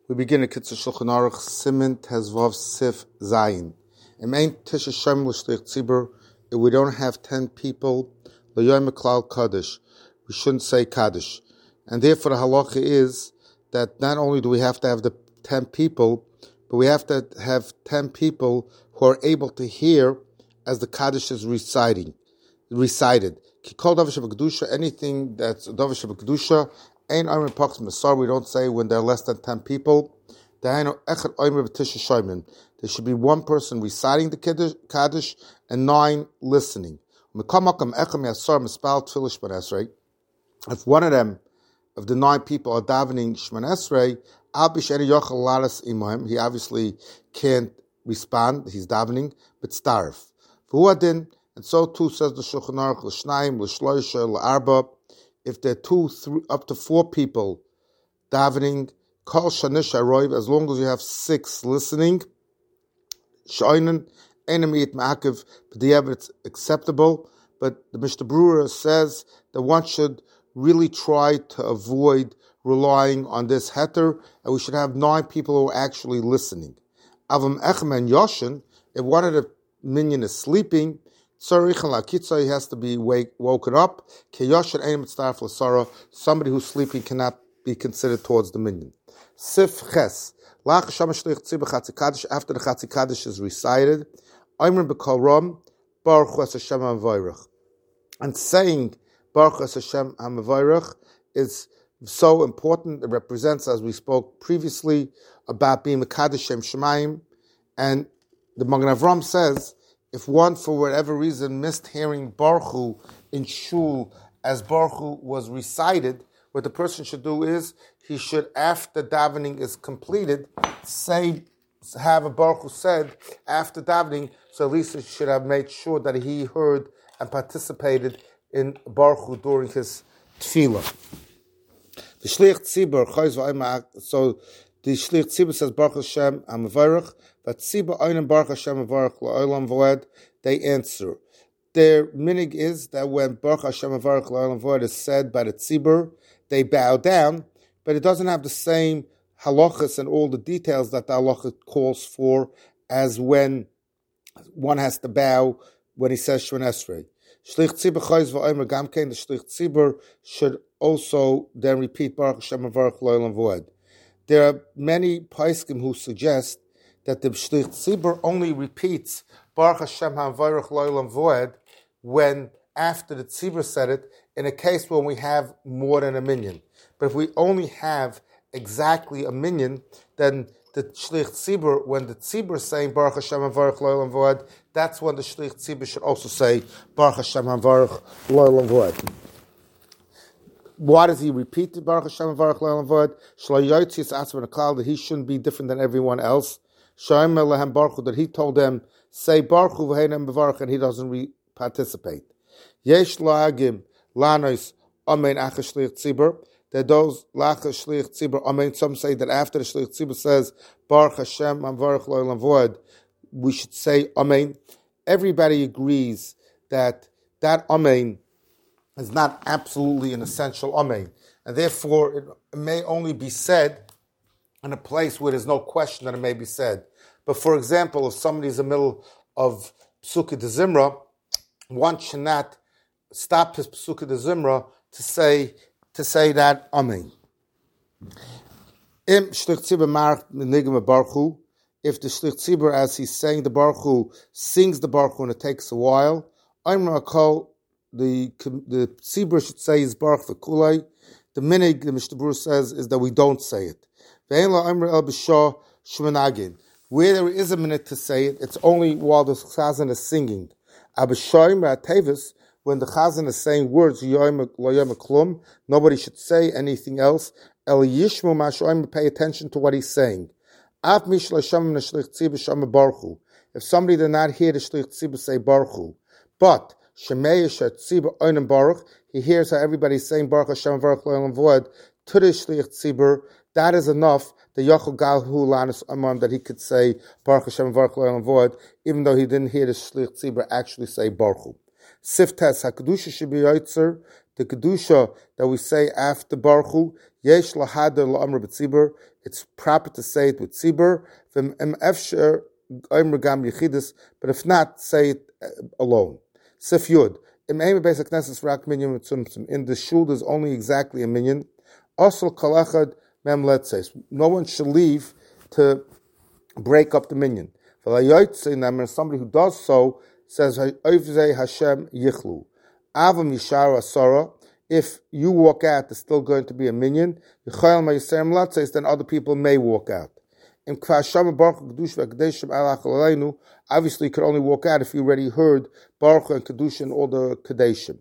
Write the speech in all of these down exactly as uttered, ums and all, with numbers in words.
We begin at Kitzur Shulchan Aruch Siman Tezvav Sif Zayin. It main Tisha Shem L'Shlich Tzibur. If we don't have ten people, L'Yom Klal Kaddish, we shouldn't say Kaddish. And therefore the halacha is that not only do we have to have the ten people, but we have to have ten people who are able to hear as the Kaddish is reciting, recited. Kikol Davar Shebekdusha, anything that's Davar Shebekdusha, Ein Omer Pachs Masar, we don't say when there are less than ten people. There should be one person reciting the Kaddish and nine listening. If one of them, of the nine people, are davening Shemon Esrei, he obviously can't respond, he's davening, but starf. And so too says the Shulchan Aruch, l'shnayim, l'shloisha, l'arba. If there are two, three, up to four people davening, kol shanish aroiv, as long as you have six listening, shoinen, enemy it ma'akiv, b'diavad, it's acceptable. But the Mishnah Berurah says that one should really try to avoid relying on this heter, and we should have nine people who are actually listening. Avam echem and yoshin, if one of the minyan is sleeping, he has to be wake, woken up. Somebody who's sleeping cannot be considered towards the minyan. Sif ches. After the Chatzi Kaddish is recited, and saying Baruch Hashem HaMevorach is so important. It represents, as we spoke previously, about being Mekadosh Shem Shemayim. And the Magen Avram says, if one, for whatever reason, missed hearing Baruch Hu in shul as Baruch Hu was recited, what the person should do is, he should, after davening is completed, say, have a Baruch Hu said after davening, so at least he should have made sure that he heard and participated in Baruch Hu during his tefillah. The Shlich Tzibur, so the Shlich Tzibur says Baruch Hashem HaMevorach, but Tzibur Einim Baruch Hashem HaMevorach L'Olam V'Oed, they answer. Their minig is that when Baruch Hashem HaMevorach L'Olam V'Oed is said by the Tzibur, they bow down, but it doesn't have the same halachas and all the details that the halacha calls for as when one has to bow when he says Shemon Esrei. Shlich Tzibur Chayz V'Omer Gamkein, the Shlich Tzibur should also then repeat Baruch Hashem HaMevorach L'Olam V'Oed. There are many poskim who suggest that the Shlich Tzibur only repeats Baruch Hashem HaMevorach L'Olam V'Oed when after the Tzibur said it, in a case when we have more than a minyan. But if we only have exactly a minyan, then the Shlich Tzibur, when the Tzibur is saying Baruch Hashem HaMevorach L'Olam V'Oed, that's when the Shlich Tzibur should also say Baruch Hashem HaMevorach L'Olam V'Oed. Why does he repeat the Baruch Hashem HaMevorach L'Olam V'Oed? Shlo yotzis atzman klal, that he shouldn't be different than everyone else. Shoyim lehem Baruch Hu, that he told them, say Baruch Hu v'heinem b'varach, and he doesn't re- participate. Yesh la'agim lanos amen achas Shlich Tzibur, that those lachas Shlich Tzibur amen, some say that after the Shlich Tzibur says Baruch Hashem HaMevorach L'Olam V'Oed, we should say amen. Everybody agrees that that amen is not absolutely an essential amen, and therefore it may only be said in a place where there's no question that it may be said. But for example, if somebody's in the middle of Psukei de Zimra, one should not stop his Psukei de Zimra to say to say that amen. Im Shlich Tzibur marach nigam Baruch Hu, if the Shlich Tzibur, as he's saying the Baruch Hu, sings the Baruch Hu and it takes a while, I'm going to call the the Tzibur should say is Baruch V'Kulei. The minig, the Mishnah Berurah says, is that we don't say it. Where there is a minute to say it, it's only while the chazan is singing. When the chazan is saying words, nobody should say anything else. Pay attention to what he's saying. If somebody did not hear the Shlich Tzibur say Baruch Hu, but he hears how everybody's saying Baruch Hashem HaMevorach L'Olam V'Oed to the Shlich Tzibur, that is enough, the Yochel Galhu Lanis Amam, that he could say Baruch Hashem HaMevorach L'Olam V'Oed, even though he didn't hear the Shlich Tzibur actually say Baruch Hu. Siftas HaKedusha should be Yoitzer, the Kedusha that we say after Baruch Hu, Yesh Lahader La'amr B'tzibur, it's proper to say it with Tzibur, V'em Efsher Omer Gam Yechidus, but if not, say it alone. Sif Yud, Im Eime Beis HaKnesses Rak Minyan Mitzumtzum, in the shul there's only exactly a minyan. Osel Kalachad Mem Letzes, no one should leave to break up the minyan. Somebody who does so says, Hashem Yichlu. Avam Yishar Asara, if you walk out, there's still going to be a minyan. Then other people may walk out. Obviously, you could only walk out if you already heard Baruch and Kedusha and all the Kadeshim.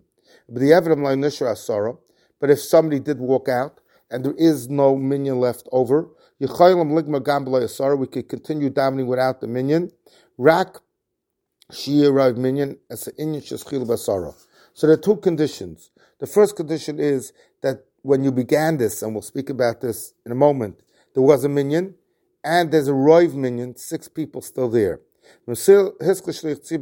But if somebody did walk out, and there is no minyan left over, we could continue davening without the minyan. Rak shi'irav minyan as an inyan sheschil basara. So there are two conditions. The first condition is that when you began this, and we'll speak about this in a moment, there was a minyan, and there's a roiv minyan, six people still there. So therefore, if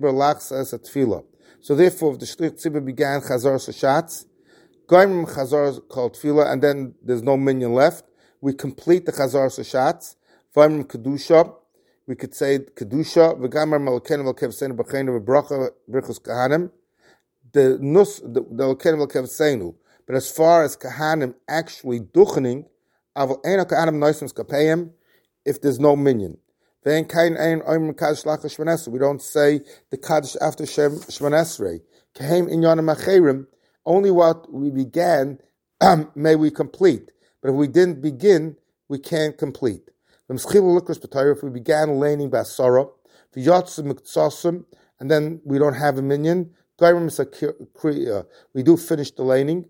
the shlich tzibur began chazar sashatz, goyim chazar called tefillah, and then there's no minyan left, we complete the chazar sashatz. Vayim kedusha, we could say kedusha. V'gamar malkeinu v'kevseinu b'cheinu v'bracha brichus kahanim. The nus the malkeinu v'kevseinu. But as far as kahanim actually duchening, aval eino kahanim noisim skapayim. If there's no minyan, then kain ein oim kaddish lachas shmanesrei. We don't say the kaddish after Shem Shmanesrei. Kahem inyanim acherim. Only what we began may we complete. But if we didn't begin, we can't complete. If we began laning basara, and then we don't have a minyan, we do finish the laning.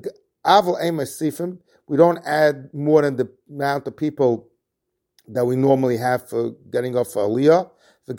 We don't add more than the amount of people that we normally have for getting off for aliyah.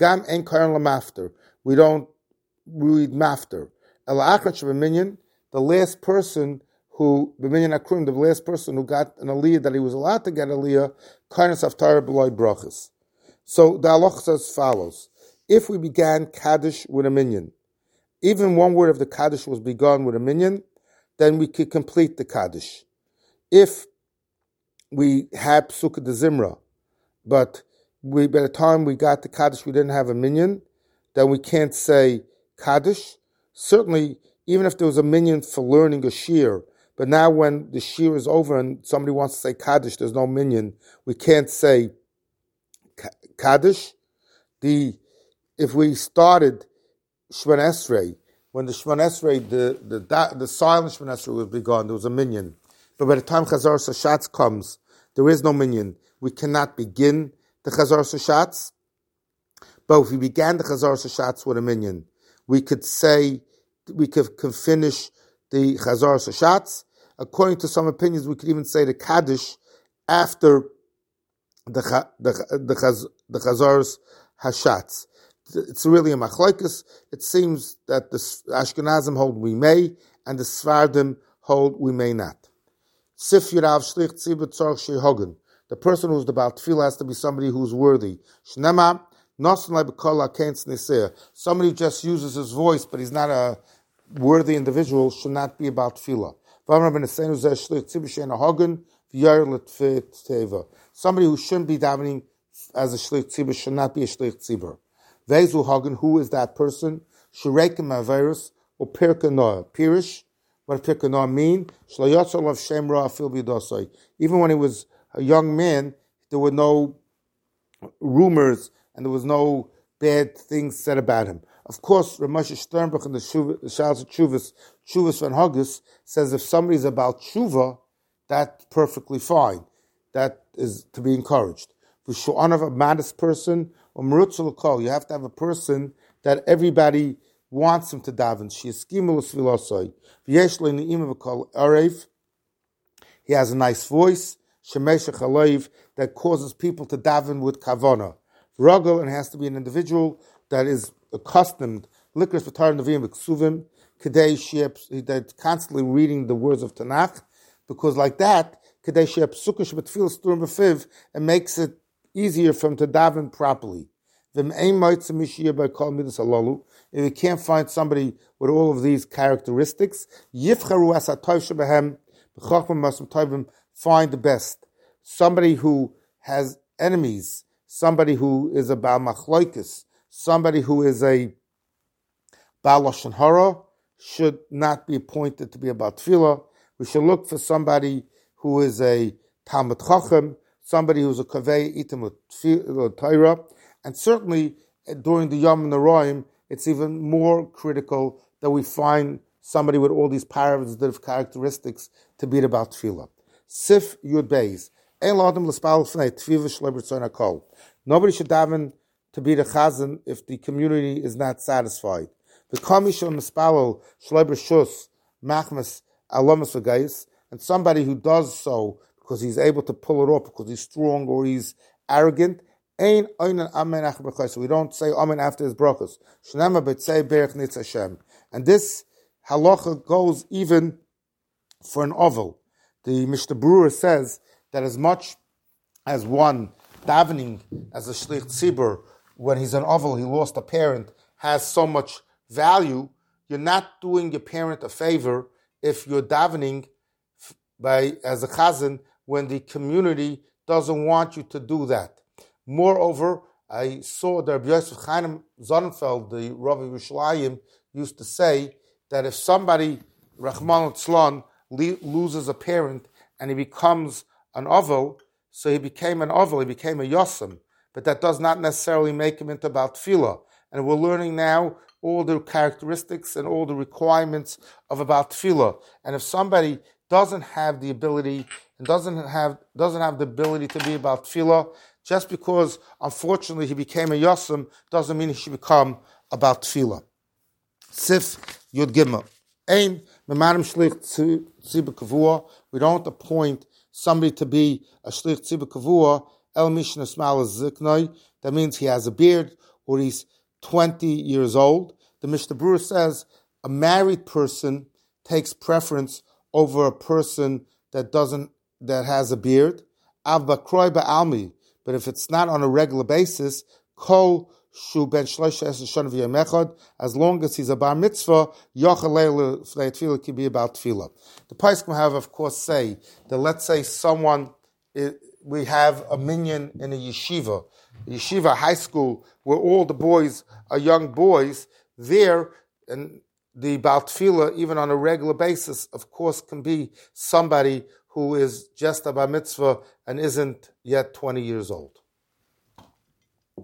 We don't read mafter. The last person who, the the last person who got an aliyah that he was allowed to get aliyah, kindness of Torah below brachas. So the halach says as follows: if we began kaddish with a minyan, even one word of the kaddish was begun with a minyan, then we could complete the kaddish. If we had psukkah de zimra, but we by the time we got the kaddish we didn't have a minyan, then we can't say kaddish. Certainly, even if there was a minyan for learning a shir, but now when the shir is over and somebody wants to say kaddish, there's no minyan, we can't say kaddish. The if we started Shemon Esrei, when the Shemon Esrei, the the the silent Shemon Esrei was begun, there was a minyan. But by the time Chazar Sashatz comes, there is no minyan. We cannot begin the Chazar Sashatz. But if we began the Chazar Sashatz with a minyan, we could say, we could, could finish the Chazar Sashatz. According to some opinions, we could even say the Kaddish after the the the, chaz, the Chazar's Hashatz. It's really a machlokes. It seems that the Ashkenazim hold we may, and the Sfardim hold we may not. Sif Yirav Shlich Tzibur Tzorch Shehogen. The person who's the Baal Tefillah has to be somebody who's worthy. Shnema Nosen Lebekol Akens Niseh. Somebody who just uses his voice, but he's not a worthy individual, should not be about Tefillah. Somebody who shouldn't be davening as a Shlich Tzibur should not be a Shlich Tzibur. Vezu Hagen, who is that person? Shureikim Averus or Pirkei Noah. Pirish. What does Pirkei Noah mean? Even when he was a young man, there were no rumors and there was no bad things said about him. Of course, Ramesh Sternbach in the Shals of Chuvas, Chuvas van Haggis, says if somebody's about Tshuva, that's perfectly fine. That is to be encouraged. For Shu'anav, a modest person, or Merutzel Kol, you have to have a person that everybody wants him to daven. He has a nice voice, that causes people to daven with kavana. Ruggle, and has to be an individual that is accustomed, likras v'tar nevim v'ksuvim, kadei sheep, that's constantly reading the words of Tanakh, because like that, kadei sheep sukkah b'tefillah sturim b'fiv, it makes it easier for him to daven properly. If you can't find somebody with all of these characteristics, find the best. Somebody who has enemies, somebody who is a Baal Machloikis, somebody who is a Baal Lashon Hara should not be appointed to be a Baal Tefillah. We should look for somebody who is a Talmud Chacham, somebody who's a Kavei Itim Torah, and certainly during the Yom Noraim, it's even more critical that we find somebody with all these positive characteristics to be the Baal Tefillah. Sif Yud Beis. Nobody should daven to be the chazan if the community is not satisfied. And somebody who does so because he's able to pull it off, because he's strong or he's arrogant, we don't say amen after his brachos. And this halacha goes even for an oval. The Mishnah Berurah says that as much as one davening as a shlich tzibur, when he's an oval, he lost a parent, has so much value, you're not doing your parent a favor if you're davening by as a chazan when the community doesn't want you to do that. Moreover, I saw that Rabbi Yosef Chaim Sonnenfeld, the Rav of Yerushalayim, used to say that if somebody, Rachmana litzlan, loses a parent and he becomes an oval, so he became an oval, he became a yosem, but that does not necessarily make him into Baal Tefillah. And we're learning now all the characteristics and all the requirements of a Baal Tefillah. And if somebody doesn't have the ability and doesn't have doesn't have the ability to be a Baal Tefillah, just because unfortunately he became a yosem doesn't mean he should become a Baal Tefillah. Sif Yud Gimel. Ein memanim shlich tzibur kavua. We don't appoint somebody to be a shlich tzibur kavua. El mishna smal ziknoi. That means he has a beard or he's twenty years old. The Mishnah Berurah says a married person takes preference over a person that doesn't that has a beard. Av bakroi ba'almi. But if it's not on a regular basis, kol shu ben shloisha es shon v'yom echad, as long as he's a bar mitzvah, yochel leil fnei tefillah can be about tefillah. The Poskim have, of course, say that let's say someone, we have a minyan in a yeshiva, a yeshiva high school, where all the boys are young boys, there, and the Baal Tefillah, even on a regular basis, of course, can be somebody who is just a bar mitzvah and isn't yet twenty years old.